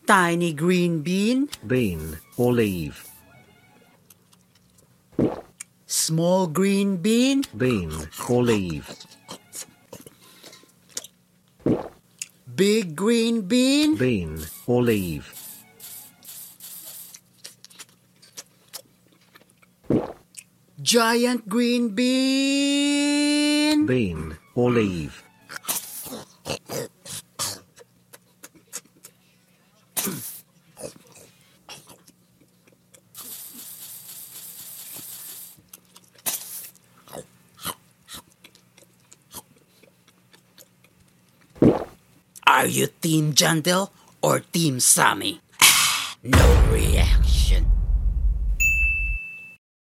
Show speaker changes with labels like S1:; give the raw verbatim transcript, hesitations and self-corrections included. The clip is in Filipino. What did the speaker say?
S1: Tiny green bean.
S2: Bean or leaf.
S1: Small green bean.
S2: Bean or leaf.
S1: Big green bean.
S2: Bean or leaf.
S1: Giant green bean.
S2: Bean or leaf.
S1: Are you Team Jandel or Team Sammy? No reaction.